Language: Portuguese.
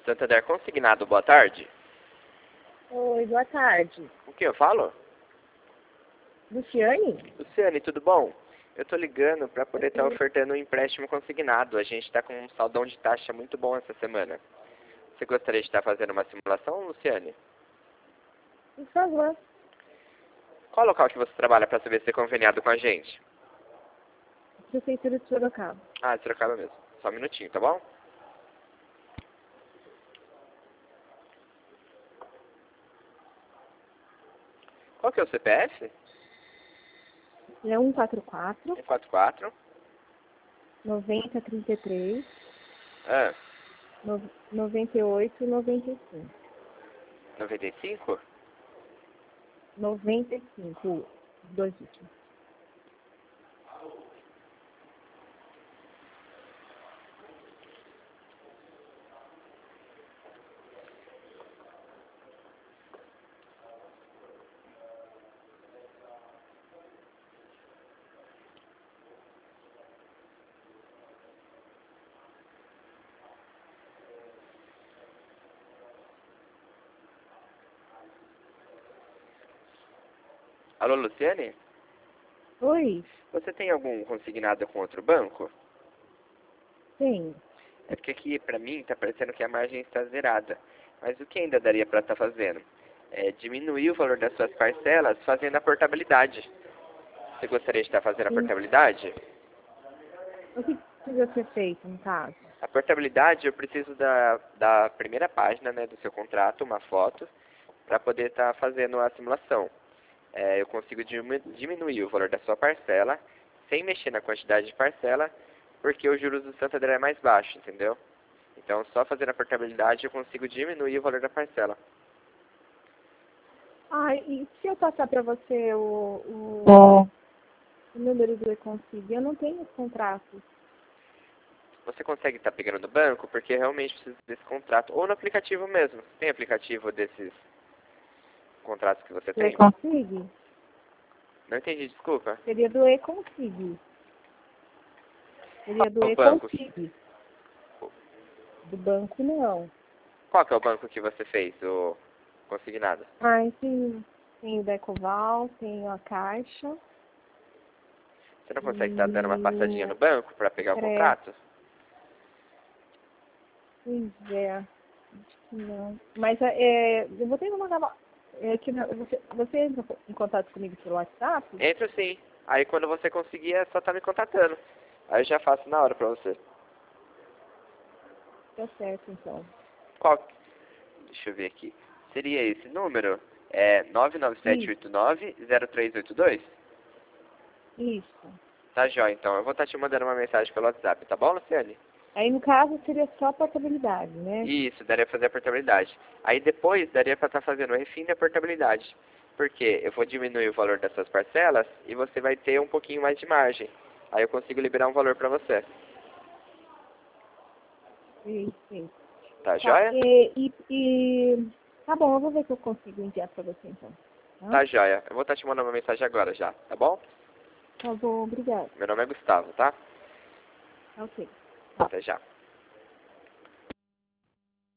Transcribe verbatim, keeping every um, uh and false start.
Santander Consignado, boa tarde. Oi, boa tarde. O que eu falo? Luciane? Luciane, tudo bom? Eu tô ligando para poder estar ofertando um empréstimo consignado. A gente está com um saldão de taxa muito bom essa semana. Você gostaria de estar fazendo uma simulação, Luciane? Por favor. Qual local que você trabalha para saber se é conveniado com a gente? Prefeitura de Sorocaba. Ah, de Sorocaba mesmo. Só um minutinho, tá bom? Qual que é o C P F? É um quatro quatro, um quatro quatro. noventa, trinta e três, Ah, no- noventa e oito, noventa e cinco. noventa e cinco? noventa e cinco, dois últimos. Alô, Luciane? Oi, Você tem algum consignado com outro banco? tem. É porque aqui, pra mim, tá parecendo que a margem está zerada. Mas o que ainda daria pra estar fazendo? É diminuir o valor das suas parcelas fazendo a portabilidade. Você gostaria de estar fazendo a Sim. portabilidade? O que precisa ser feito, no caso? A portabilidade, eu preciso da, da primeira página, né, do seu contrato, uma foto, para poder estar fazendo a simulação. É, eu consigo dimi- diminuir o valor da sua parcela, sem mexer na quantidade de parcela, porque os juros do Santander é mais baixo, entendeu? Então, só fazendo a portabilidade, eu consigo diminuir o valor da parcela. Ah, e se eu passar para você o, o, o número do Econsigo? Eu não tenho os contratos. Você consegue estar pegando no banco, porque realmente precisa desse contrato, ou no aplicativo mesmo. Você tem aplicativo desses contratos que você Do tem? Econsigo? Não entendi, desculpa. Seria do Econsigo. Seria do Qual é o banco? Econsigo. Do banco, não. Qual que é o banco que você fez, o consignado? Ah, tem, tem o Decoval, tem a Caixa. Você não consegue estar dando uma E passadinha no banco para pegar o é, contrato? pois é, acho que não. Mas é, eu vou ter que mandar. É, que, não- você, você entra em contato comigo pelo WhatsApp? Entro sim. Aí quando você conseguir é só estar me contatando. Aí eu já faço na hora pra você. Tá certo, então. Qual? Deixa eu ver aqui. Seria esse número? É nove nove sete Isso, oito nove zero três oito dois? isso. Tá jóia, então. Eu vou estar te mandando uma mensagem pelo WhatsApp, tá bom, Luciane? Aí, no caso, seria só a portabilidade, né? Isso, daria pra fazer a portabilidade. Aí depois daria pra estar fazendo o refim da portabilidade. Porque eu vou diminuir o valor das suas parcelas e você vai ter um pouquinho mais de margem. Aí eu consigo liberar um valor pra você. Sim, sim. Tá Tá, jóia? e, e, e- tá bom, eu vou ver se eu consigo enviar pra você, então. Tá, Tá jóia. Eu vou estar te mandando uma mensagem agora já, tá bom? tá bom, obrigada. Meu nome é Gustavo, tá? Ok. Até já.